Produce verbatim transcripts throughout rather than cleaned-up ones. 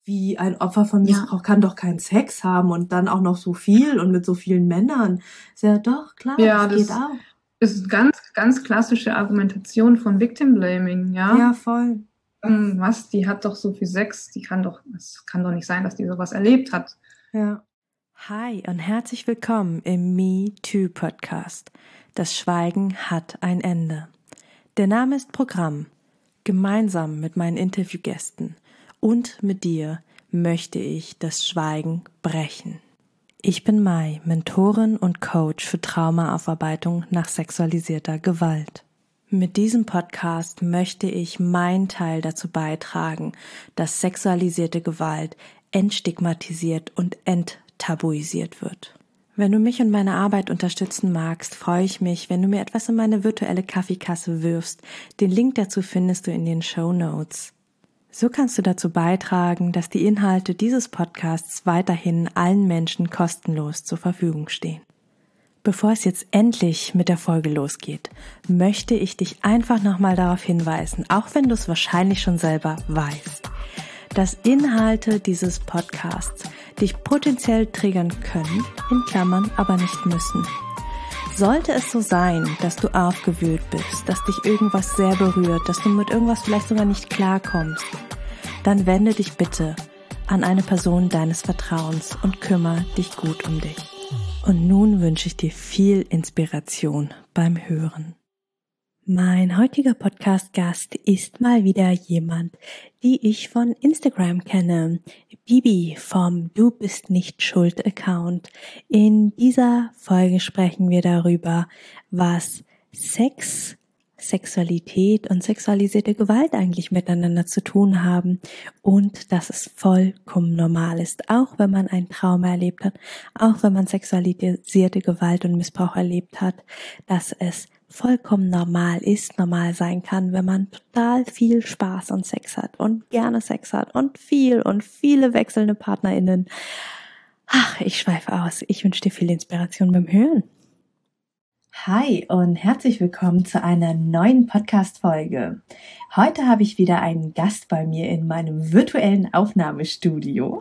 wie ein Opfer von Ja. Missbrauch kann doch keinen Sex haben und dann auch noch so viel und mit so vielen Männern. Ist ja doch, klar, Ja, das geht das auch. ist ganz, ganz klassische Argumentation von Victim Blaming, ja. Ja, voll. Ähm, Was, die hat doch so viel Sex, die kann doch, es kann doch nicht sein, dass die sowas erlebt hat. Ja. Hi und herzlich willkommen im Me Too Podcast. Das Schweigen hat ein Ende. Der Name ist Programm. Gemeinsam mit meinen Interviewgästen und mit dir möchte ich das Schweigen brechen. Ich bin Mai, Mentorin und Coach für Traumaaufarbeitung nach sexualisierter Gewalt. Mit diesem Podcast möchte ich meinen Teil dazu beitragen, dass sexualisierte Gewalt entstigmatisiert und enttabuisiert wird. Wenn du mich und meine Arbeit unterstützen magst, freue ich mich, wenn du mir etwas in meine virtuelle Kaffeekasse wirfst. Den Link dazu findest du in den Shownotes. So kannst du dazu beitragen, dass die Inhalte dieses Podcasts weiterhin allen Menschen kostenlos zur Verfügung stehen. Bevor es jetzt endlich mit der Folge losgeht, möchte ich dich einfach nochmal darauf hinweisen, auch wenn du es wahrscheinlich schon selber weißt, dass Inhalte dieses Podcasts dich potenziell triggern können, in Klammern aber nicht müssen. Sollte es so sein, dass du aufgewühlt bist, dass dich irgendwas sehr berührt, dass du mit irgendwas vielleicht sogar nicht klarkommst, dann wende dich bitte an eine Person deines Vertrauens und kümmere dich gut um dich. Und nun wünsche ich dir viel Inspiration beim Hören. Mein heutiger Podcast-Gast ist mal wieder jemand, die ich von Instagram kenne. Bibi vom Du bist nicht schuld Account. In dieser Folge sprechen wir darüber, was Sex, Sexualität und sexualisierte Gewalt eigentlich miteinander zu tun haben und dass es vollkommen normal ist, auch wenn man ein Trauma erlebt hat, auch wenn man sexualisierte Gewalt und Missbrauch erlebt hat, dass es vollkommen normal ist, normal sein kann, wenn man total viel Spaß und Sex hat und gerne Sex hat und viel und viele wechselnde PartnerInnen. Ach, ich schweife aus. Ich wünsche dir viel Inspiration beim Hören. Hi und herzlich willkommen zu einer neuen Podcast-Folge. Heute habe ich wieder einen Gast bei mir in meinem virtuellen Aufnahmestudio.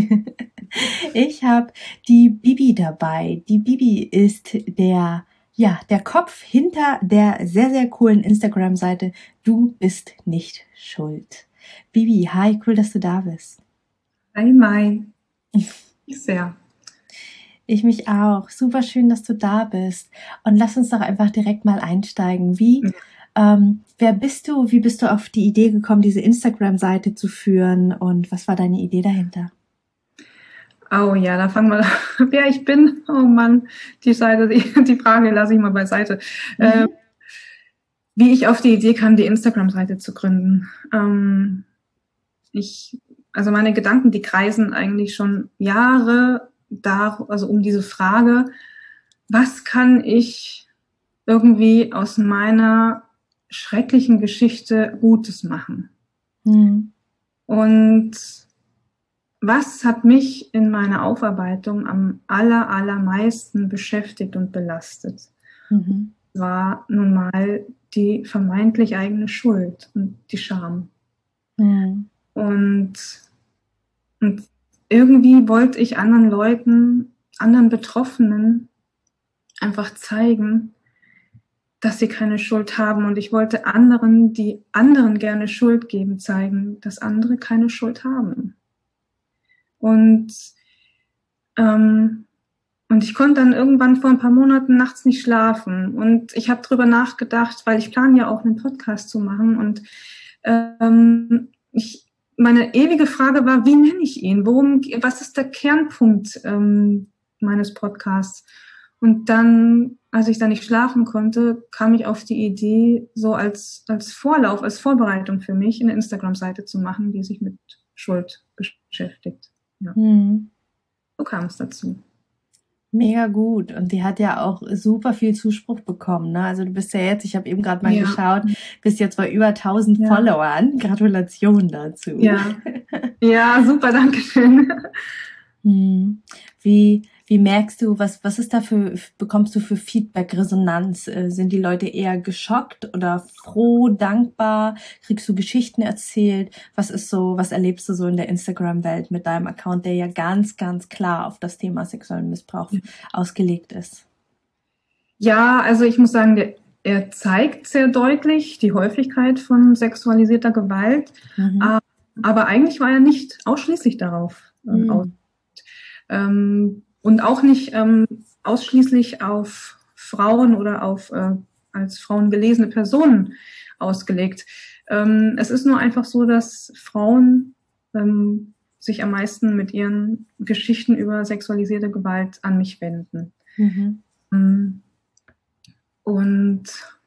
Ich habe die Bibi dabei. Die Bibi ist der Ja, der Kopf hinter der sehr, sehr coolen Instagram-Seite Du bist nicht schuld. Bibi, hi, cool, dass du da bist. Hi Mai. Ich sehr. Ich mich auch. Super schön, dass du da bist. Und lass uns doch einfach direkt mal einsteigen. Wie, ja. ähm, wer bist du? Wie bist du auf die Idee gekommen, diese Instagram-Seite zu führen? Und was war deine Idee dahinter? Oh ja, da fangen wir, wer ich bin. Oh Mann, die Seite, die, die Frage lasse ich mal beiseite. Mhm. Ähm, wie ich auf die Idee kam, die Instagram-Seite zu gründen. Ähm, ich, also meine Gedanken, die kreisen eigentlich schon Jahre da, also um diese Frage, was kann ich irgendwie aus meiner schrecklichen Geschichte Gutes machen? Mhm. Und was hat mich in meiner Aufarbeitung am aller, allermeisten beschäftigt und belastet? Mhm. War nun mal die vermeintlich eigene Schuld und die Scham. Mhm. Und, und irgendwie wollte ich anderen Leuten, anderen Betroffenen einfach zeigen, dass sie keine Schuld haben. Und ich wollte anderen, die anderen gerne Schuld geben, zeigen, dass andere keine Schuld haben. Und, ähm, und ich konnte dann irgendwann vor ein paar Monaten nachts nicht schlafen. Und ich habe drüber nachgedacht, weil ich plane ja auch einen Podcast zu machen. Und ähm, ich, meine ewige Frage war, wie nenne ich ihn? Worum, was ist der Kernpunkt ähm, meines Podcasts? Und dann, als ich da nicht schlafen konnte, kam ich auf die Idee, so als, als Vorlauf, als Vorbereitung für mich, eine Instagram-Seite zu machen, die sich mit Schuld beschäftigt. Ja. Mhm. So kam es dazu. Mega gut. Und die hat ja auch super viel Zuspruch bekommen. Ne? Also du bist ja jetzt, ich habe eben gerade mal ja. geschaut, bist jetzt bei über tausend ja. Followern. Gratulation dazu. Ja, ja super, danke schön. Hm. Wie, wie merkst du, was, was ist da für, bekommst du für Feedback, Resonanz? Äh, sind die Leute eher geschockt oder froh, dankbar? Kriegst du Geschichten erzählt? Was ist so, was erlebst du so in der Instagram-Welt mit deinem Account, der ja ganz, ganz klar auf das Thema sexuellen Missbrauch mhm. ausgelegt ist? Ja, also ich muss sagen, der, er zeigt sehr deutlich die Häufigkeit von sexualisierter Gewalt, mhm. aber, aber eigentlich war er nicht ausschließlich darauf ähm, mhm. aus. Ähm, und auch nicht ähm, ausschließlich auf Frauen oder auf äh, als Frauen gelesene Personen ausgelegt. Ähm, es ist nur einfach so, dass Frauen ähm, sich am meisten mit ihren Geschichten über sexualisierte Gewalt an mich wenden. Mhm. Ähm, und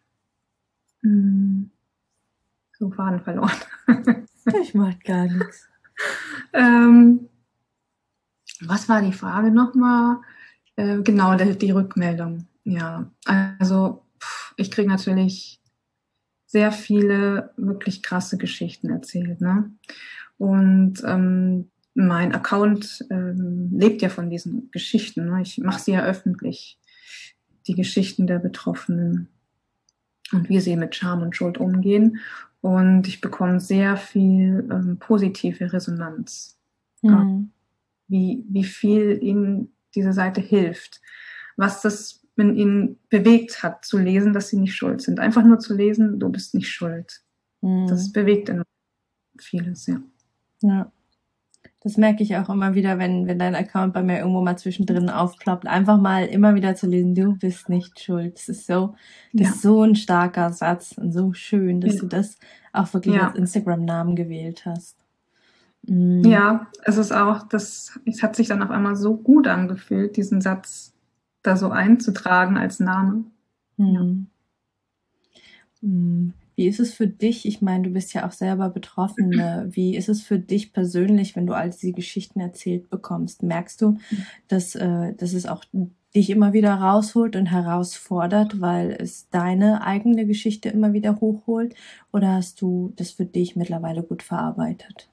mh, so Faden verloren. Ich mach gar nichts. ähm, Was war die Frage nochmal? Äh, genau, die, die Rückmeldung. Ja, also pff, ich kriege natürlich sehr viele wirklich krasse Geschichten erzählt, ne? Und ähm, mein Account ähm, lebt ja von diesen Geschichten, ne? Ich mache sie ja öffentlich, die Geschichten der Betroffenen und wie sie mit Scham und Schuld umgehen. Und ich bekomme sehr viel ähm, positive Resonanz. Mhm. Wie, wie viel ihnen diese Seite hilft, was das in ihnen bewegt hat, zu lesen, dass sie nicht schuld sind. Einfach nur zu lesen, du bist nicht schuld. Mhm. Das bewegt in vieles, ja. Ja, das merke ich auch immer wieder, wenn, wenn dein Account bei mir irgendwo mal zwischendrin aufploppt. Einfach mal immer wieder zu lesen, du bist nicht schuld. Das ist so, das ja. ist so ein starker Satz und so schön, dass ja. du das auch wirklich ja. als Instagram-Namen gewählt hast. Mhm. Ja, es ist auch, das, es hat sich dann auf einmal so gut angefühlt, diesen Satz da so einzutragen als Name. Mhm. Ja. Wie ist es für dich? Ich meine, du bist ja auch selber Betroffene. Wie ist es für dich persönlich, wenn du all diese Geschichten erzählt bekommst? Merkst du, dass, äh, dass es auch dich immer wieder rausholt und herausfordert, weil es deine eigene Geschichte immer wieder hochholt? Oder hast du das für dich mittlerweile gut verarbeitet?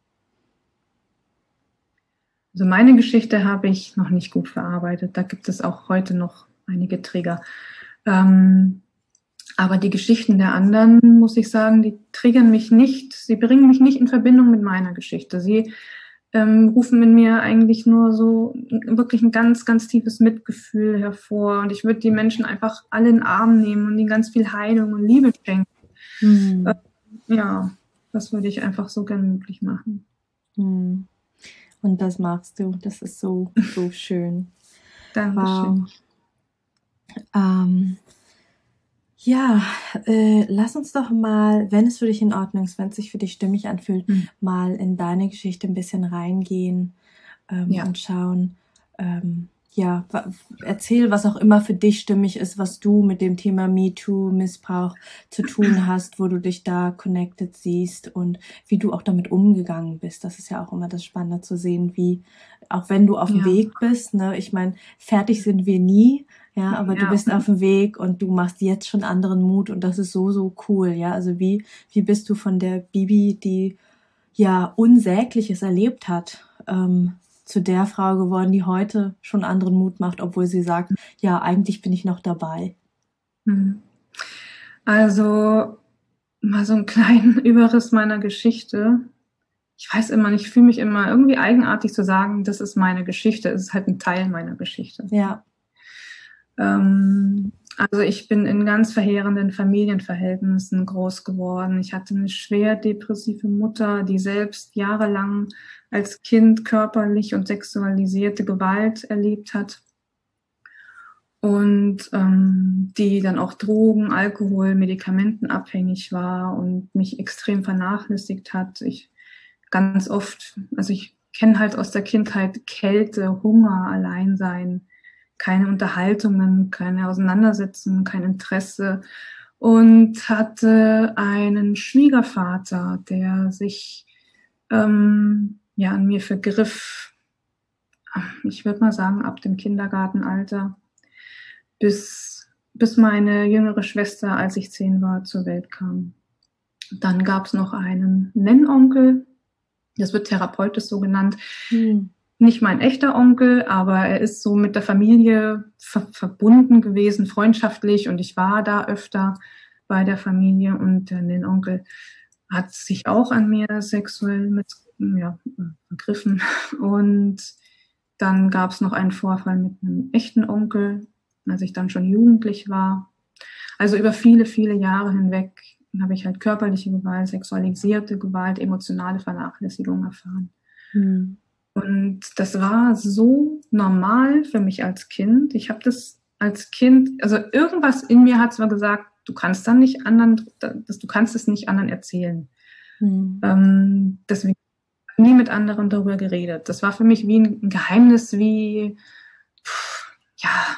Also meine Geschichte habe ich noch nicht gut verarbeitet. Da gibt es auch heute noch einige Trigger. Ähm, aber die Geschichten der anderen, muss ich sagen, die triggern mich nicht. Sie bringen mich nicht in Verbindung mit meiner Geschichte. Sie ähm, rufen in mir eigentlich nur so wirklich ein ganz, ganz tiefes Mitgefühl hervor. Und ich würde die Menschen einfach alle in den Arm nehmen und ihnen ganz viel Heilung und Liebe schenken. Hm. Äh, ja, das würde ich einfach so gern möglich machen. Hm. Und das machst du. Das ist so, so schön. Dankeschön. Wow. Ähm, ja, äh, lass uns doch mal, wenn es für dich in Ordnung ist, wenn es sich für dich stimmig anfühlt, mhm. mal in deine Geschichte ein bisschen reingehen ähm, ja. und schauen, ähm, ja, erzähl, was auch immer für dich stimmig ist, was du mit dem Thema MeToo, Missbrauch zu tun hast, wo du dich da connected siehst und wie du auch damit umgegangen bist. Das ist ja auch immer das Spannende zu sehen, wie, auch wenn du auf dem ja. Weg bist, ne, ich meine, fertig sind wir nie, ja, aber ja. du bist auf dem Weg und du machst jetzt schon anderen Mut und das ist so, so cool, ja, also wie, wie bist du von der Bibi, die ja Unsägliches erlebt hat, ähm, zu der Frau geworden, die heute schon anderen Mut macht, obwohl sie sagt, ja, eigentlich bin ich noch dabei. Also mal so einen kleinen Überriss meiner Geschichte. Ich weiß immer nicht, ich fühle mich immer irgendwie eigenartig zu sagen, das ist meine Geschichte. Es ist halt ein Teil meiner Geschichte. Ja. Ähm, also ich bin in ganz verheerenden Familienverhältnissen groß geworden. Ich hatte eine schwer depressive Mutter, die selbst jahrelang als Kind körperlich und sexualisierte Gewalt erlebt hat und ähm, die dann auch Drogen, Alkohol, Medikamenten abhängig war und mich extrem vernachlässigt hat. Ich ganz oft, also ich kenne halt aus der Kindheit Kälte, Hunger, Alleinsein, keine Unterhaltungen, keine Auseinandersetzungen, kein Interesse und hatte einen Schwiegervater, der sich ähm, ja an mir vergriff. Ich würde mal sagen, ab dem Kindergartenalter bis, bis meine jüngere Schwester, als ich zehn war, zur Welt kam. Dann gab es noch einen Nennonkel, das wird therapeutisch so genannt, hm. nicht mein echter Onkel, aber er ist so mit der Familie ver- verbunden gewesen, freundschaftlich, und ich war da öfter bei der Familie, und äh, den Onkel hat sich auch an mir sexuell mit, ja, vergriffen. Und dann gab es noch einen Vorfall mit einem echten Onkel, als ich dann schon jugendlich war. Also über viele, viele Jahre hinweg habe ich halt körperliche Gewalt, sexualisierte Gewalt, emotionale Vernachlässigung erfahren. Hm. Und das war so normal für mich als Kind. Ich habe das als Kind, also irgendwas in mir hat zwar gesagt, du kannst dann nicht anderen, dass du kannst es nicht anderen erzählen. Hm. Ähm, deswegen nie mit anderen darüber geredet. Das war für mich wie ein Geheimnis, wie pff, ja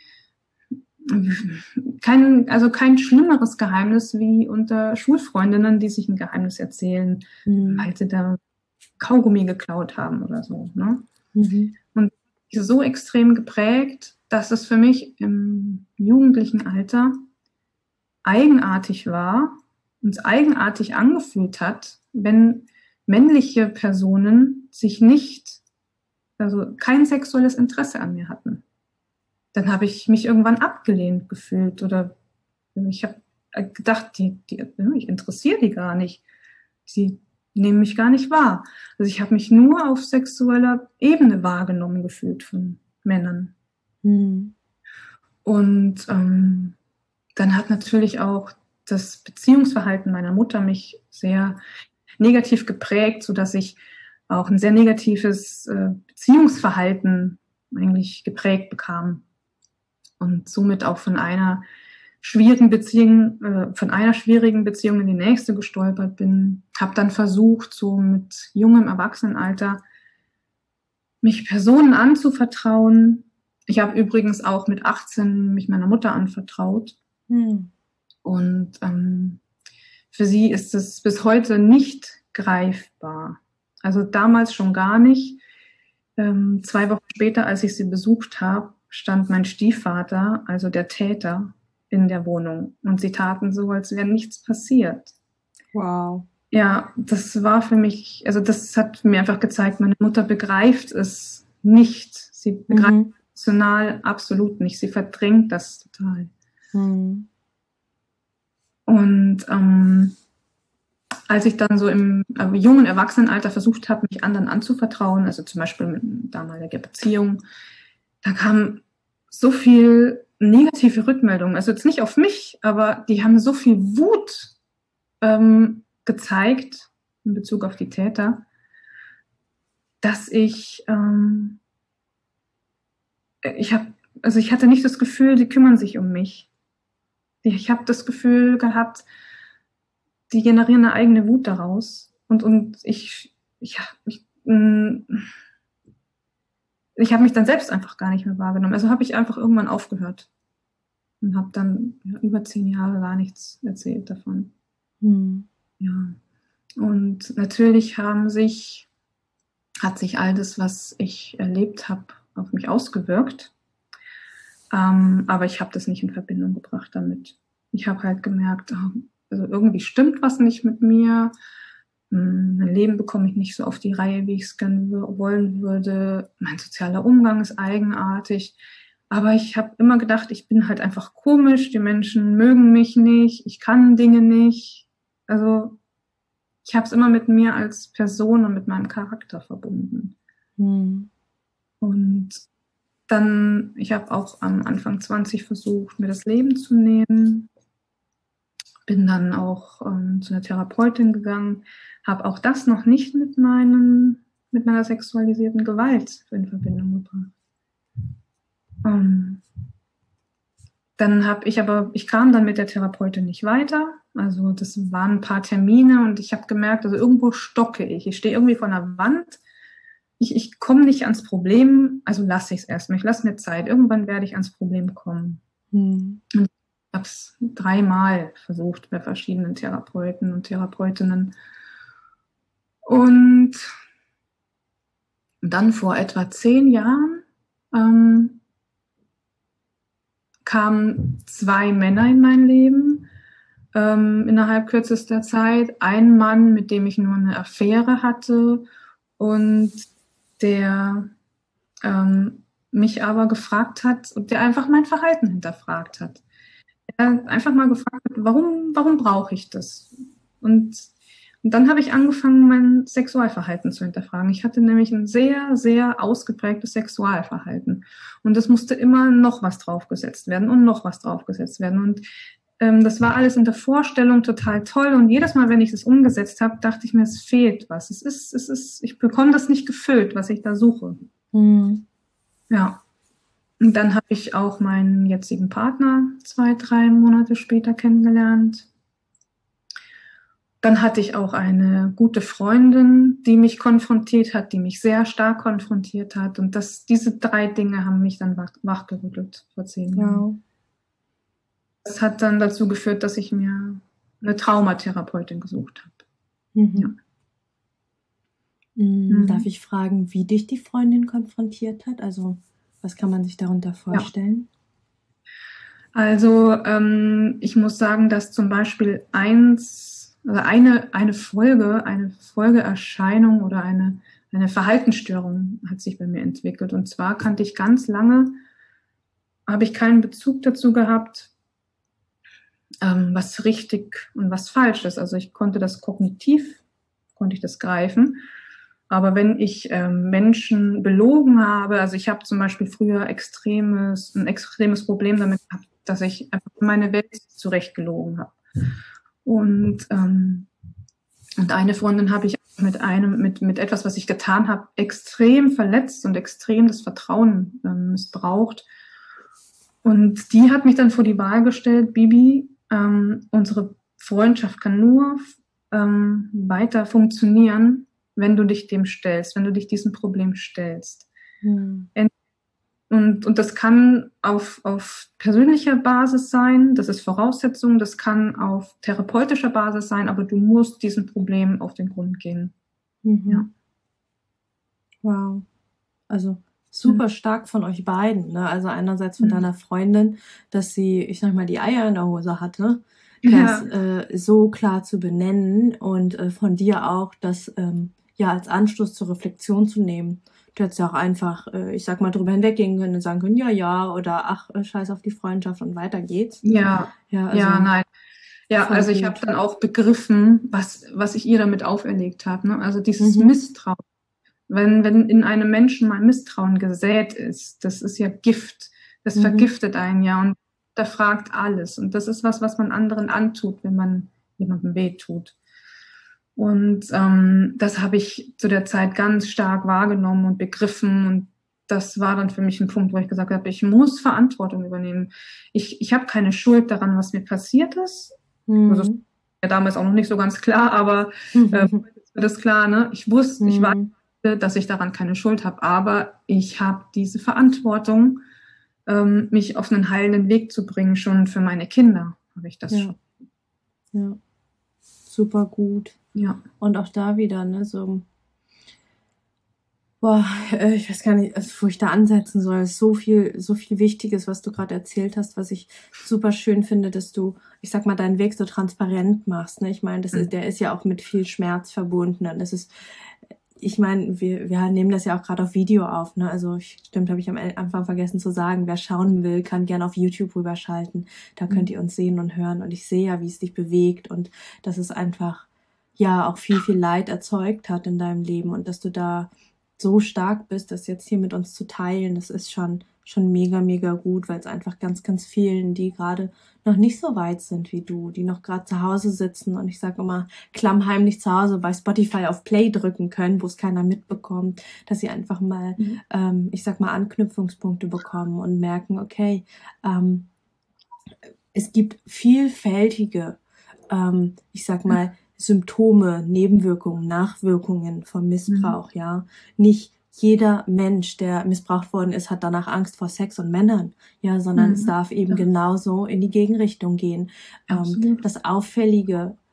kein, also kein schlimmeres Geheimnis wie unter Schulfreundinnen, die sich ein Geheimnis erzählen, Hm. weil sie da Kaugummi geklaut haben oder so. Ne? Mhm. Und so extrem geprägt, dass es für mich im jugendlichen Alter eigenartig war, uns eigenartig angefühlt hat, wenn männliche Personen sich nicht, also kein sexuelles Interesse an mir hatten. Dann habe ich mich irgendwann abgelehnt gefühlt oder ich habe gedacht, die, die, ich interessiere die gar nicht. Sie nehmen mich gar nicht wahr. Also ich habe mich nur auf sexueller Ebene wahrgenommen gefühlt von Männern. Hm. Und ähm, dann hat natürlich auch das Beziehungsverhalten meiner Mutter mich sehr negativ geprägt, sodass ich auch ein sehr negatives äh, Beziehungsverhalten eigentlich geprägt bekam. Und somit auch von einer schwierigen Beziehung, äh, von einer schwierigen Beziehung in die nächste gestolpert bin. Habe dann versucht, so mit jungem Erwachsenenalter mich Personen anzuvertrauen. Ich habe übrigens auch mit achtzehn mich meiner Mutter anvertraut. Hm. Und ähm, für sie ist es bis heute nicht greifbar. Also damals schon gar nicht. Ähm, zwei Wochen später, als ich sie besucht habe, stand mein Stiefvater, also der Täter, in der Wohnung. Und sie taten so, als wäre nichts passiert. Wow. Ja, das war für mich, also das hat mir einfach gezeigt, meine Mutter begreift es nicht. Sie begreift Mhm. emotional absolut nicht. Sie verdrängt das total. Mhm. Und ähm, als ich dann so im äh, jungen Erwachsenenalter versucht habe, mich anderen anzuvertrauen, also zum Beispiel mit damaliger Beziehung, da kam so viel negative Rückmeldungen. Also jetzt nicht auf mich, aber die haben so viel Wut ähm, gezeigt in Bezug auf die Täter, dass ich ähm, ich habe, also ich hatte nicht das Gefühl, die kümmern sich um mich. Ich habe das Gefühl gehabt, die generieren eine eigene Wut daraus. Und, und ich, ich, ich, ich habe mich dann selbst einfach gar nicht mehr wahrgenommen. Also habe ich einfach irgendwann aufgehört und habe dann ja, über zehn Jahre gar nichts erzählt davon. Mhm. Ja. Und natürlich haben sich, hat sich all das, was ich erlebt habe, auf mich ausgewirkt. Ähm, aber ich habe das nicht in Verbindung gebracht damit. Ich habe halt gemerkt, oh, also irgendwie stimmt was nicht mit mir. Mein Leben bekomme ich nicht so auf die Reihe, wie ich es gerne wollen würde. Mein sozialer Umgang ist eigenartig. Aber ich habe immer gedacht, ich bin halt einfach komisch. Die Menschen mögen mich nicht. Ich kann Dinge nicht. Also ich habe es immer mit mir als Person und mit meinem Charakter verbunden. Mhm. Und dann, ich habe auch am Anfang zwanzig versucht, mir das Leben zu nehmen. Bin dann auch ähm, zu einer Therapeutin gegangen, habe auch das noch nicht mit meinen, mit meiner sexualisierten Gewalt in Verbindung gebracht. Ähm, dann habe ich aber, ich kam dann mit der Therapeutin nicht weiter. Also das waren ein paar Termine und ich habe gemerkt, also irgendwo stocke ich. Ich stehe irgendwie vor einer Wand. Ich, ich komme nicht ans Problem, also lasse ich es erstmal. Ich lasse mir Zeit. Irgendwann werde ich ans Problem kommen. Mhm. Und ich habe es dreimal versucht bei verschiedenen Therapeuten und Therapeutinnen. Und dann vor etwa zehn Jahren ähm, kamen zwei Männer in mein Leben ähm, innerhalb kürzester Zeit. Ein Mann, mit dem ich nur eine Affäre hatte, und der ähm, mich aber gefragt hat und der einfach mein Verhalten hinterfragt hat. Er einfach mal gefragt hat, warum, warum brauche ich das? Und, und dann habe ich angefangen, mein Sexualverhalten zu hinterfragen. Ich hatte nämlich ein sehr, sehr ausgeprägtes Sexualverhalten. Und es musste immer noch was draufgesetzt werden und noch was draufgesetzt werden. Und ähm, das war alles in der Vorstellung total toll. Und jedes Mal, wenn ich es umgesetzt habe, dachte ich mir, es fehlt was. Es ist, es ist, ich bekomme das nicht gefüllt, was ich da suche. Mhm. Ja. Und dann habe ich auch meinen jetzigen Partner zwei, drei Monate später kennengelernt. Dann hatte ich auch eine gute Freundin, die mich konfrontiert hat, die mich sehr stark konfrontiert hat. Und das, diese drei Dinge haben mich dann wach, wachgerüttelt vor zehn Jahren. Wow. Das hat dann dazu geführt, dass ich mir eine Traumatherapeutin gesucht habe. Mhm. Ja. Mhm. Mhm. Darf ich fragen, wie dich die Freundin konfrontiert hat? Also, was kann man sich darunter vorstellen? Also ähm, ich muss sagen, dass zum Beispiel eins, also eine, eine Folge, eine Folgeerscheinung oder eine, eine Verhaltensstörung hat sich bei mir entwickelt. Und zwar kannte ich ganz lange, habe ich keinen Bezug dazu gehabt, ähm, was richtig und was falsch ist. Also ich konnte das kognitiv, konnte ich das greifen. Aber wenn ich ähm, Menschen belogen habe, also ich habe zum Beispiel früher extremes, ein extremes Problem damit gehabt, dass ich einfach meine Welt zurechtgelogen habe. Und, ähm, und eine Freundin habe ich mit einem, mit, mit etwas, was ich getan habe, extrem verletzt und extrem das Vertrauen ähm, missbraucht. Und die hat mich dann vor die Wahl gestellt, Bibi, ähm, unsere Freundschaft kann nur ähm, weiter funktionieren, wenn du dich dem stellst, wenn du dich diesem Problem stellst. Hm. Und, und das kann auf, auf persönlicher Basis sein, das ist Voraussetzung, das kann auf therapeutischer Basis sein, aber du musst diesem Problem auf den Grund gehen. Mhm. Ja. Wow. Also super Mhm. stark von euch beiden, ne? Also einerseits von Mhm. deiner Freundin, dass sie, ich sag mal, die Eier in der Hose hatte, Ja. das äh, so klar zu benennen und äh, von dir auch, das ähm, ja als Anstoß zur Reflexion zu nehmen. Du hättest ja auch einfach, äh, ich sag mal, drüber hinweggehen können und sagen können, ja, ja, oder ach, äh, scheiß auf die Freundschaft und weiter geht's. Ja, Ja, also ja, nein. Ja, voll also ich gut. habe dann auch begriffen, was, was ich ihr damit auferlegt habe. Ne? Also dieses Mhm. Misstrauen. Wenn, wenn in einem Menschen mal Misstrauen gesät ist, das ist ja Gift. Das Mhm. vergiftet einen ja und da fragt alles. Und das ist was, was man anderen antut, wenn man jemandem wehtut. Und ähm, das habe ich zu der Zeit ganz stark wahrgenommen und begriffen. Und das war dann für mich ein Punkt, wo ich gesagt habe, ich muss Verantwortung übernehmen. Ich, ich habe keine Schuld daran, was mir passiert ist. Mhm. Also, das war ja damals auch noch nicht so ganz klar, aber äh, jetzt wird es klar, ne? Ich wusste, ich weiß, dass ich daran keine Schuld habe, aber ich habe diese Verantwortung, ähm, mich auf einen heilenden Weg zu bringen, schon für meine Kinder habe ich das Ja. schon. Ja, super gut. Ja. Und auch da wieder, ne, so, boah, äh, ich weiß gar nicht, also, wo ich da ansetzen soll. Es ist so viel, so viel Wichtiges, was du gerade erzählt hast, was ich super schön finde, dass du, ich sag mal, deinen Weg so transparent machst. Ne? Ich meine, das ist, der ist ja auch mit viel Schmerz verbunden. Und es ist, ich meine, wir, wir nehmen das ja auch gerade auf Video auf. Ne? Also ich, stimmt, habe ich am Anfang vergessen zu sagen. Wer schauen will, kann gerne auf YouTube rüberschalten. Da könnt ihr uns sehen und hören. Und ich sehe ja, wie es dich bewegt und dass es einfach ja auch viel, viel Leid erzeugt hat in deinem Leben und dass du da so stark bist, das jetzt hier mit uns zu teilen, das ist schon schon mega, mega gut, weil es einfach ganz, ganz vielen, die gerade noch nicht so weit sind wie du, die noch gerade zu Hause sitzen und ich sage immer, klammheimlich zu Hause bei Spotify auf Play drücken können, wo es keiner mitbekommt, dass sie einfach mal, mhm. ähm, ich sag mal, Anknüpfungspunkte bekommen und merken, okay, ähm, es gibt vielfältige, ähm, ich sag mal, Symptome, Nebenwirkungen, Nachwirkungen vom Missbrauch, mhm. ja. Nicht jeder Mensch, der missbraucht worden ist, hat danach Angst vor Sex und Männern, ja, sondern mhm. es darf eben ja. genauso in die Gegenrichtung gehen. Ähm, das Auffällige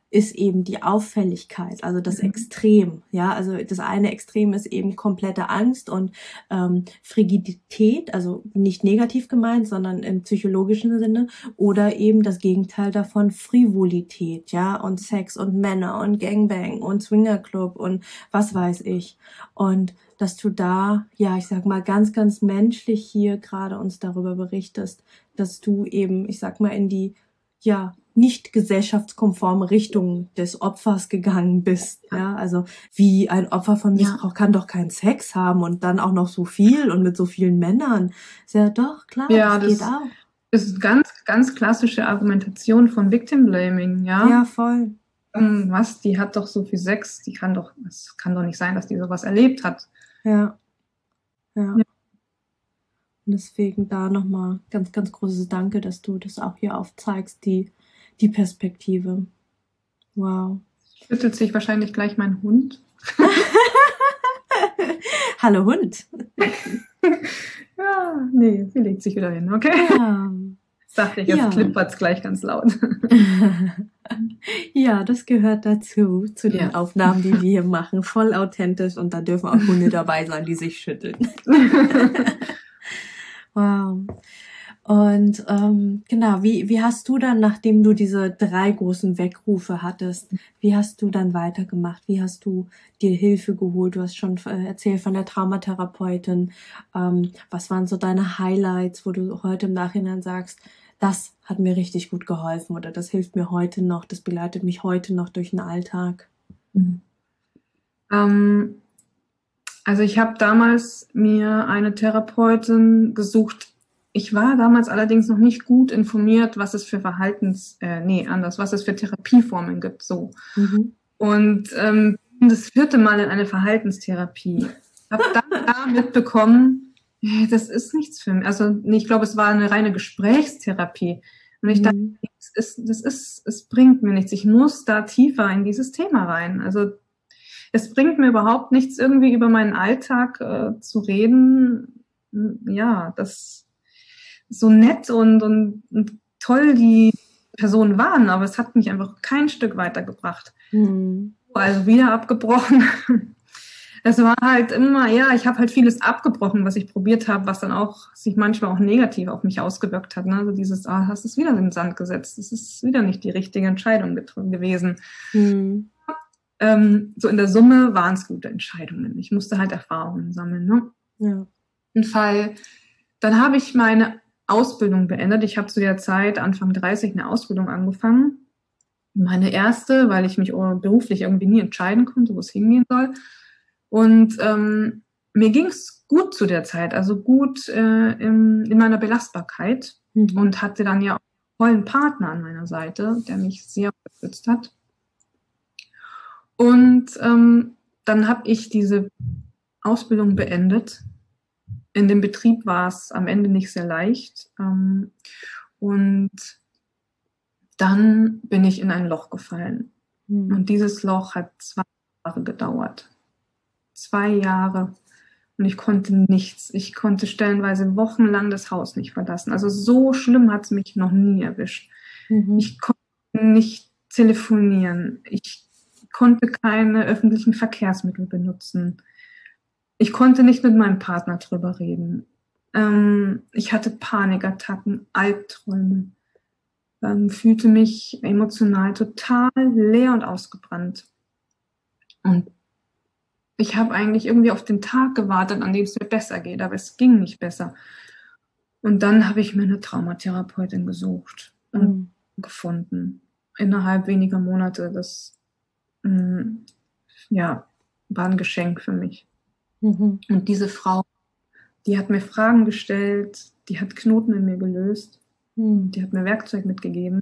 ist eben die Auffälligkeit, also das Mhm. Extrem. Ja, also das eine Extrem ist eben komplette Angst und ähm, Frigidität, also nicht negativ gemeint, sondern im psychologischen Sinne, oder eben das Gegenteil davon, Frivolität, ja, und Sex und Männer und Gangbang und Swingerclub und was weiß ich. Und dass du da, ja, ich sag mal, ganz, ganz menschlich hier gerade uns darüber berichtest, dass du eben, ich sag mal, in die, ja, nicht gesellschaftskonforme Richtung des Opfers gegangen bist. Ja, also wie ein Opfer von Ja. Missbrauch kann doch keinen Sex haben und dann auch noch so viel und mit so vielen Männern. Ist ja doch, klar, Ja, das geht das auch. ist ganz, ganz klassische Argumentation von Victim Blaming, ja. Ja, voll. Ähm, Was, die hat doch so viel Sex, die kann doch, es kann doch nicht sein, dass die sowas erlebt hat. Ja, ja. Ja. Und deswegen da nochmal ganz, ganz großes Danke, dass du das auch hier aufzeigst, die, die Perspektive. Wow. Schüttelt sich wahrscheinlich gleich mein Hund. Hallo Hund. Ja, nee, sie legt sich wieder hin, okay? Ja. Dachte ich, jetzt Ja. klippert's gleich ganz laut. Ja, das gehört dazu, zu den Ja. Aufnahmen, die wir hier machen. Voll authentisch und da dürfen auch Hunde dabei sein, die sich schütteln. Wow. Und ähm, genau, wie, wie hast du dann, nachdem du diese drei großen Weckrufe hattest, wie hast du dann weitergemacht? Wie hast du dir Hilfe geholt? Du hast schon äh, erzählt von der Traumatherapeutin. Ähm, was waren so deine Highlights, wo du heute im Nachhinein sagst, das hat mir richtig gut geholfen oder das hilft mir heute noch, das begleitet mich heute noch durch den Alltag? ähm, also ich habe damals mir eine Therapeutin gesucht. Ich war damals allerdings noch nicht gut informiert, was es für Verhaltens, äh, nee, anders, was es für Therapieformen gibt, so. Mhm. Und ähm, das vierte Mal in eine Verhaltenstherapie. Habe dann da mitbekommen, hey, das ist nichts für mich. Also ich glaube, es war eine reine Gesprächstherapie. Und ich dachte, Mhm. das ist, das ist, es bringt mir nichts. Ich muss da tiefer in dieses Thema rein. Also es bringt mir überhaupt nichts, irgendwie über meinen Alltag äh, zu reden. Ja, das so nett und, und, und toll die Personen waren, aber es hat mich einfach kein Stück weitergebracht. Mhm. Also wieder abgebrochen. Es war halt immer, ja, ich habe halt vieles abgebrochen, was ich probiert habe, was dann auch sich manchmal auch negativ auf mich ausgewirkt hat. Ne? Also dieses, ah, hast es wieder in den Sand gesetzt. Das ist wieder nicht die richtige Entscheidung gewesen. Mhm. Ähm, so in der Summe waren es gute Entscheidungen. Ich musste halt Erfahrungen sammeln. Ne? Ja. Ein Fall. Dann habe ich meine Ausbildung beendet. Ich habe zu der Zeit, Anfang dreißig, eine Ausbildung angefangen. Meine erste, weil ich mich beruflich irgendwie nie entscheiden konnte, wo es hingehen soll. Und ähm, mir ging es gut zu der Zeit, also gut äh, im, in meiner Belastbarkeit Mhm. und hatte dann ja auch einen tollen Partner an meiner Seite, der mich sehr unterstützt hat. Und ähm, dann habe ich diese Ausbildung beendet. In dem Betrieb war es am Ende nicht sehr leicht. Ähm, und dann bin ich in ein Loch gefallen. Mhm. Und dieses Loch hat zwei Jahre gedauert. Zwei Jahre. Und ich konnte nichts. Ich konnte stellenweise wochenlang das Haus nicht verlassen. Also so schlimm hat es mich noch nie erwischt. Mhm. Ich konnte nicht telefonieren. Ich konnte keine öffentlichen Verkehrsmittel benutzen. Ich konnte nicht mit meinem Partner drüber reden. Ähm, ich hatte Panikattacken, Albträume. Ähm, fühlte mich emotional total leer und ausgebrannt. Und ich habe eigentlich irgendwie auf den Tag gewartet, an dem es mir besser geht, aber es ging nicht besser. Und dann habe ich mir eine Traumatherapeutin gesucht und Mhm. gefunden. Innerhalb weniger Monate. Das mh, ja, war ein Geschenk für mich. Mhm. Und diese Frau, die hat mir Fragen gestellt, die hat Knoten in mir gelöst, Mhm. die hat mir Werkzeug mitgegeben.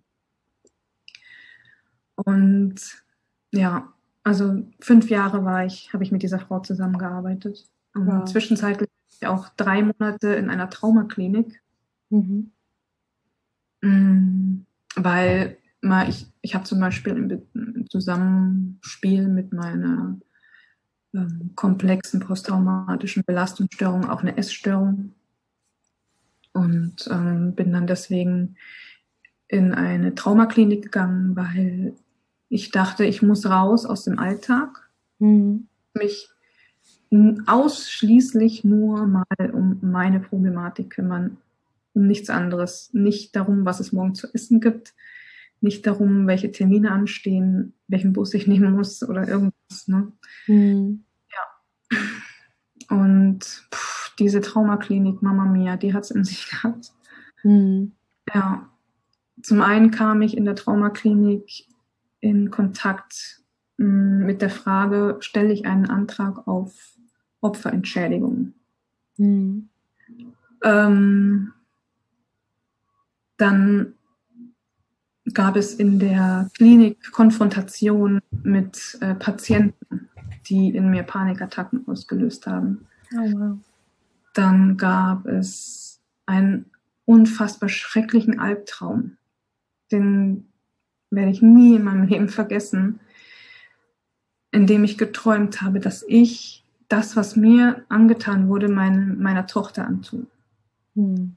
Und ja, also fünf Jahre war ich, habe ich mit dieser Frau zusammengearbeitet. Und Wow. zwischenzeitlich auch drei Monate in einer Traumaklinik. Mhm. Mm, Weil mal ich, ich habe zum Beispiel im, im Zusammenspiel mit meiner ähm, komplexen posttraumatischen Belastungsstörung auch eine Essstörung und ähm, bin dann deswegen in eine Traumaklinik gegangen, weil Ich dachte, ich muss raus aus dem Alltag, Mhm. mich ausschließlich nur mal um meine Problematik kümmern, um nichts anderes. Nicht darum, was es morgen zu essen gibt, nicht darum, welche Termine anstehen, welchen Bus ich nehmen muss oder irgendwas. Ne? Mhm. Und pff, diese Traumaklinik, Mama Mia, die hat es in sich gehabt. Mhm. Ja, zum einen kam ich in der Traumaklinik in Kontakt mh, mit der Frage, stelle ich einen Antrag auf Opferentschädigung? Mhm. Ähm, dann gab es in der Klinik Konfrontation mit äh, Patienten, die in mir Panikattacken ausgelöst haben. Oh, wow. Dann gab es einen unfassbar schrecklichen Albtraum, den werde ich nie in meinem Leben vergessen, in dem ich geträumt habe, dass ich das, was mir angetan wurde, meine, meiner Tochter antue. Mhm.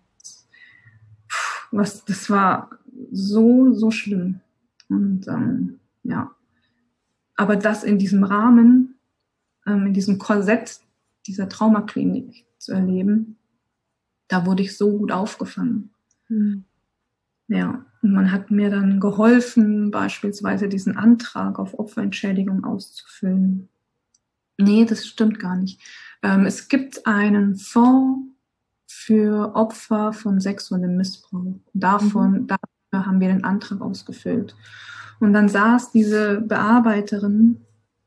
Was, das war so, so schlimm. Und ähm, ja, aber das in diesem Rahmen, ähm, in diesem Korsett dieser Traumaklinik zu erleben, da wurde ich so gut aufgefangen. Mhm. Ja, und man hat mir dann geholfen, beispielsweise diesen Antrag auf Opferentschädigung auszufüllen. Nee, das stimmt gar nicht. Ähm, es gibt einen Fonds für Opfer von sexuellem Missbrauch. Davon, Mhm. dafür haben wir den Antrag ausgefüllt. Und dann saß diese Bearbeiterin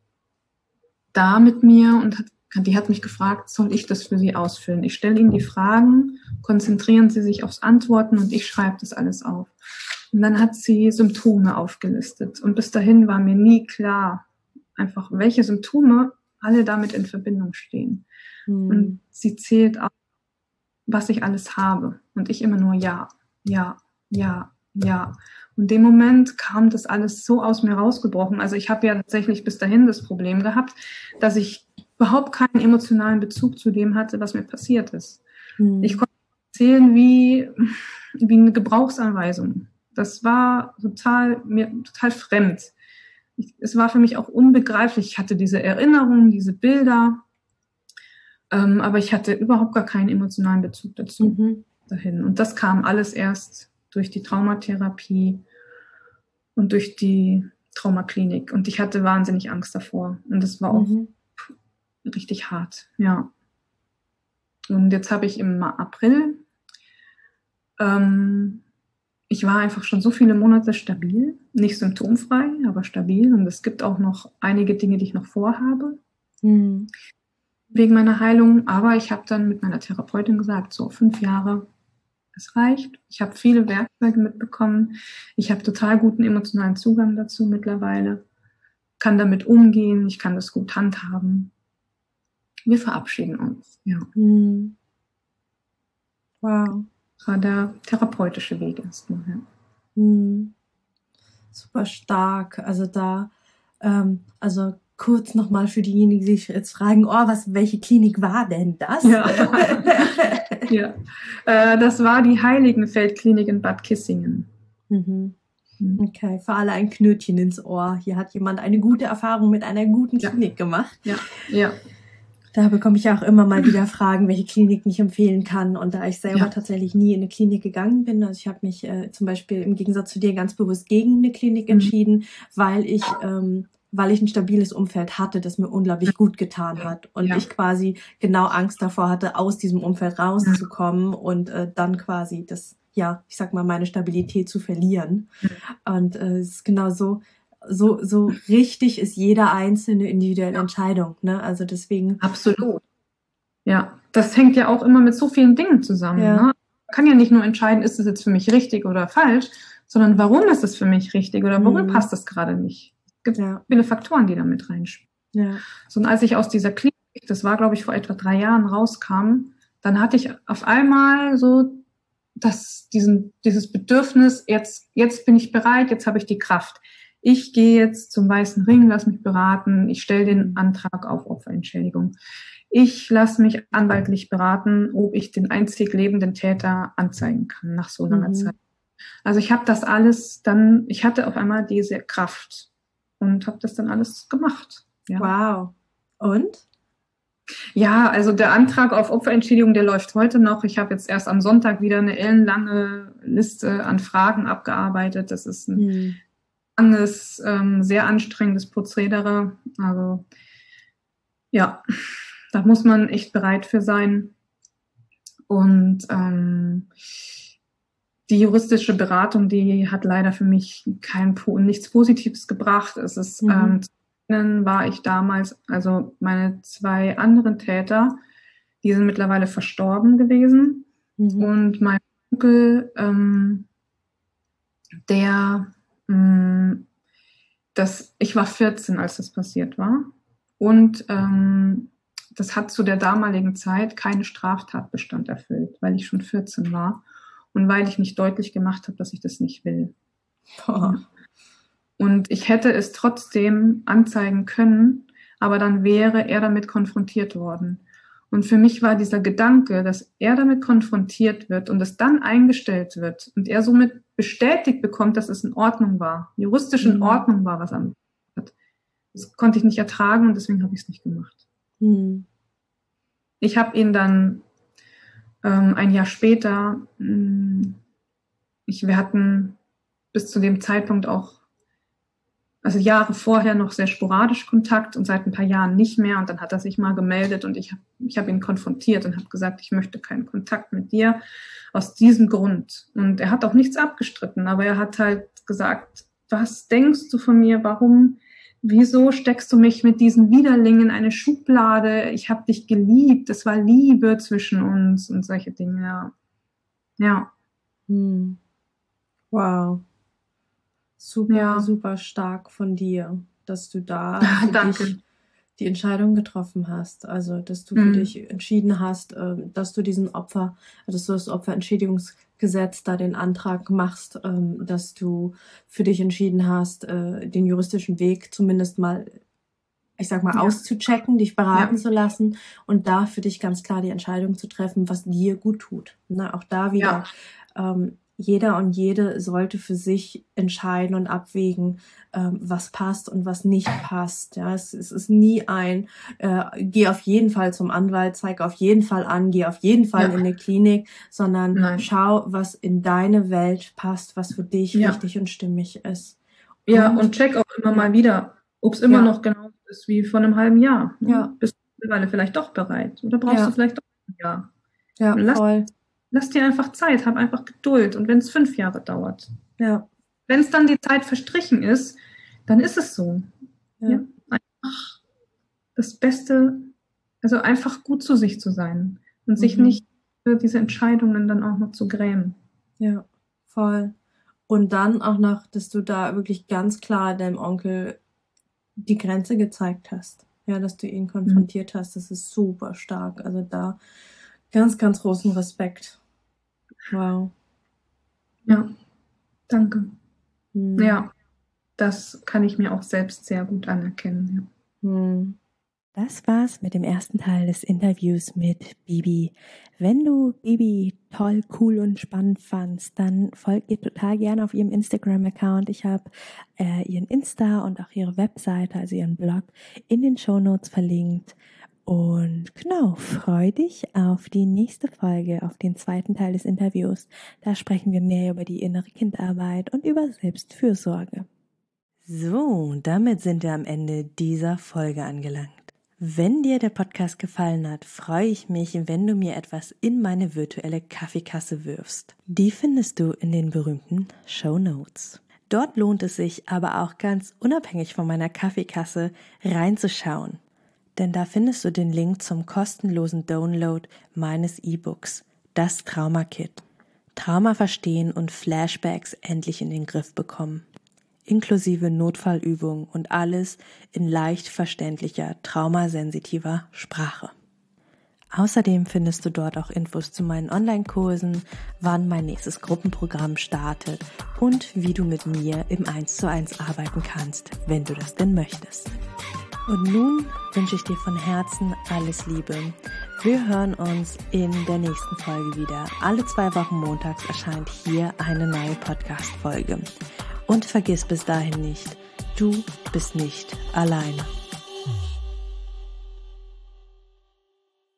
da mit mir und hat, die hat mich gefragt, soll ich das für Sie ausfüllen? Ich stelle Ihnen die Fragen, konzentrieren Sie sich aufs Antworten und ich schreibe das alles auf. Und dann hat sie Symptome aufgelistet. Und bis dahin war mir nie klar, einfach welche Symptome alle damit in Verbindung stehen. Mhm. Und sie zählt auf, was ich alles habe. Und ich immer nur ja, ja, ja, ja. Und in dem Moment kam das alles so aus mir rausgebrochen. Also ich habe ja tatsächlich bis dahin das Problem gehabt, dass ich überhaupt keinen emotionalen Bezug zu dem hatte, was mir passiert ist. Mhm. Ich konnte erzählen wie, wie eine Gebrauchsanweisung. Das war total, mir total fremd. Ich, es war für mich auch unbegreiflich. Ich hatte diese Erinnerungen, diese Bilder, ähm, aber ich hatte überhaupt gar keinen emotionalen Bezug dazu. Mhm. Dahin. Und das kam alles erst durch die Traumatherapie und durch die Traumaklinik. Und ich hatte wahnsinnig Angst davor. Und das war auch Mhm. richtig hart, ja. Und jetzt habe ich im April, ähm, ich war einfach schon so viele Monate stabil, nicht symptomfrei, aber stabil. Und es gibt auch noch einige Dinge, die ich noch vorhabe, Mhm. wegen meiner Heilung. Aber ich habe dann mit meiner Therapeutin gesagt, so fünf Jahre, es reicht. Ich habe viele Werkzeuge mitbekommen. Ich habe total guten emotionalen Zugang dazu mittlerweile. Kann damit umgehen. Ich kann das gut handhaben. Wir verabschieden uns. Ja. Mhm. Wow. Das war der therapeutische Weg erstmal. Ja. Mhm. Super stark. Also da, ähm, also kurz nochmal für diejenigen, die sich jetzt fragen, oh, was, welche Klinik war denn das? Ja, ja. Äh, das war die Heiligenfeldklinik in Bad Kissingen. Mhm. Okay, für alle ein Knötchen ins Ohr. Hier hat jemand eine gute Erfahrung mit einer guten Klinik ja. gemacht. Ja, ja. Da bekomme ich auch immer mal wieder Fragen, welche Klinik ich empfehlen kann. Und da ich selber Ja. tatsächlich nie in eine Klinik gegangen bin, also ich habe mich äh, zum Beispiel im Gegensatz zu dir ganz bewusst gegen eine Klinik Mhm. entschieden, weil ich ähm, weil ich ein stabiles Umfeld hatte, das mir unglaublich gut getan hat. Und Ja. ich quasi genau Angst davor hatte, aus diesem Umfeld rauszukommen und äh, dann quasi das, ja, ich sag mal, meine Stabilität zu verlieren. Und äh, es ist genau so, so, so richtig ist jeder einzelne individuelle Ja. Entscheidung, ne? Also deswegen. Absolut. Ja, das hängt ja auch immer mit so vielen Dingen zusammen. Ja. Ne? Man kann ja nicht nur entscheiden, ist es jetzt für mich richtig oder falsch, sondern warum ist es für mich richtig oder warum Mhm. passt das gerade nicht. Es gibt Ja. viele Faktoren, die da mit reinspielen. Ja. So, und als ich aus dieser Klinik, das war glaube ich vor etwa drei Jahren, rauskam, dann hatte ich auf einmal so das, diesen, dieses Bedürfnis, jetzt, jetzt bin ich bereit, jetzt habe ich die Kraft. Ich gehe jetzt zum Weißen Ring, lass mich beraten, ich stelle den Antrag auf Opferentschädigung. Ich lasse mich anwaltlich beraten, ob ich den einzig lebenden Täter anzeigen kann nach so langer Mhm. Zeit. Also ich habe das alles dann, ich hatte auf einmal diese Kraft. und habe das dann alles gemacht. Ja. Wow. Und? Ja, also der Antrag auf Opferentschädigung, der läuft heute noch. Ich habe jetzt erst am Sonntag wieder eine ellenlange Liste an Fragen abgearbeitet. Das ist ein hm. langes, ähm, sehr anstrengendes Prozedere. Also ja, da muss man echt bereit für sein. Und ähm, die juristische Beratung, die hat leider für mich kein nichts Positives gebracht. Es ist mhm. ähm, war ich damals, also meine zwei anderen Täter, die sind mittlerweile verstorben gewesen. Mhm. Und mein Onkel, ähm, der, mh, das, ich war vierzehn, als das passiert war. Und ähm, das hat zu der damaligen Zeit keinen Straftatbestand erfüllt, weil ich schon vierzehn war und weil ich nicht deutlich gemacht habe, dass ich das nicht will. Oh. Und ich hätte es trotzdem anzeigen können, aber dann wäre er damit konfrontiert worden. Und für mich war dieser Gedanke, dass er damit konfrontiert wird und es dann eingestellt wird und er somit bestätigt bekommt, dass es in Ordnung war, juristisch in Ordnung war, was er hat. Das konnte ich nicht ertragen und deswegen habe ich es nicht gemacht. Mhm. Ich habe ihn dann ähm, ein Jahr später, mh, ich, wir hatten bis zu dem Zeitpunkt auch also Jahre vorher noch sehr sporadisch Kontakt und seit ein paar Jahren nicht mehr. Und dann hat er sich mal gemeldet und ich habe ich hab ihn konfrontiert und habe gesagt, ich möchte keinen Kontakt mit dir aus diesem Grund. Und er hat auch nichts abgestritten, aber er hat halt gesagt, was denkst du von mir, warum, wieso steckst du mich mit diesen Widerlingen in eine Schublade? Ich habe dich geliebt, es war Liebe zwischen uns und solche Dinge. Ja. ja. Hm. Wow. Super, ja. super stark von dir, dass du da für Danke. dich die Entscheidung getroffen hast. Also, dass du mhm. für dich entschieden hast, dass du diesen Opfer, dass du das Opferentschädigungsgesetz da den Antrag machst, dass du für dich entschieden hast, den juristischen Weg zumindest mal, ich sag mal, ja. auszuchecken, dich beraten ja. zu lassen und da für dich ganz klar die Entscheidung zu treffen, was dir gut tut. Ne? Auch da wieder, ja. ähm, jeder und jede sollte für sich entscheiden und abwägen, ähm, was passt und was nicht passt. Ja, es, es ist nie ein, äh, geh auf jeden Fall zum Anwalt, zeig auf jeden Fall an, geh auf jeden Fall ja. in eine Klinik, sondern Nein. schau, was in deine Welt passt, was für dich ja. richtig und stimmig ist. Und, ja, und check auch immer ja. mal wieder, ob es immer ja. noch genau ist wie vor einem halben Jahr. Ja. Bist du mittlerweile vielleicht doch bereit? Oder brauchst ja. du vielleicht doch ein Jahr? Ja, lass, voll. Lass dir einfach Zeit, hab einfach Geduld. Und wenn es fünf Jahre dauert. Ja. Wenn es dann die Zeit verstrichen ist, dann ist es so. Ja. Ja. Einfach das Beste, also einfach gut zu sich zu sein. Und sich mhm. nicht für diese Entscheidungen dann auch noch zu grämen. Ja, voll. Und dann auch noch, dass du da wirklich ganz klar deinem Onkel die Grenze gezeigt hast. Ja, dass du ihn konfrontiert mhm. hast. Das ist super stark. Also da ganz, ganz großen Respekt. Wow. Ja, danke. Hm. Ja, das kann ich mir auch selbst sehr gut anerkennen. Ja. Hm. Das war's mit dem ersten Teil des Interviews mit Bibi. Wenn du Bibi toll, cool und spannend fandst, dann folgt ihr total gerne auf ihrem Instagram-Account. Ich habe äh, ihren Insta und auch ihre Webseite, also ihren Blog, in den Shownotes verlinkt. Und genau, freu dich auf die nächste Folge, auf den zweiten Teil des Interviews. Da sprechen wir mehr über die innere Kindarbeit und über Selbstfürsorge. So, damit sind wir am Ende dieser Folge angelangt. Wenn dir der Podcast gefallen hat, freue ich mich, wenn du mir etwas in meine virtuelle Kaffeekasse wirfst. Die findest du in den berühmten Shownotes. Dort lohnt es sich aber auch ganz unabhängig von meiner Kaffeekasse reinzuschauen. Denn da findest du den Link zum kostenlosen Download meines E-Books, das Trauma-Kit. Trauma verstehen und Flashbacks endlich in den Griff bekommen. Inklusive Notfallübungen und alles in leicht verständlicher, traumasensitiver Sprache. Außerdem findest du dort auch Infos zu meinen Online-Kursen, wann mein nächstes Gruppenprogramm startet und wie du mit mir im eins zu eins arbeiten kannst, wenn du das denn möchtest. Und nun wünsche ich dir von Herzen alles Liebe. Wir hören uns in der nächsten Folge wieder. Alle zwei Wochen montags erscheint hier eine neue Podcast-Folge. Und vergiss bis dahin nicht, Du bist nicht alleine.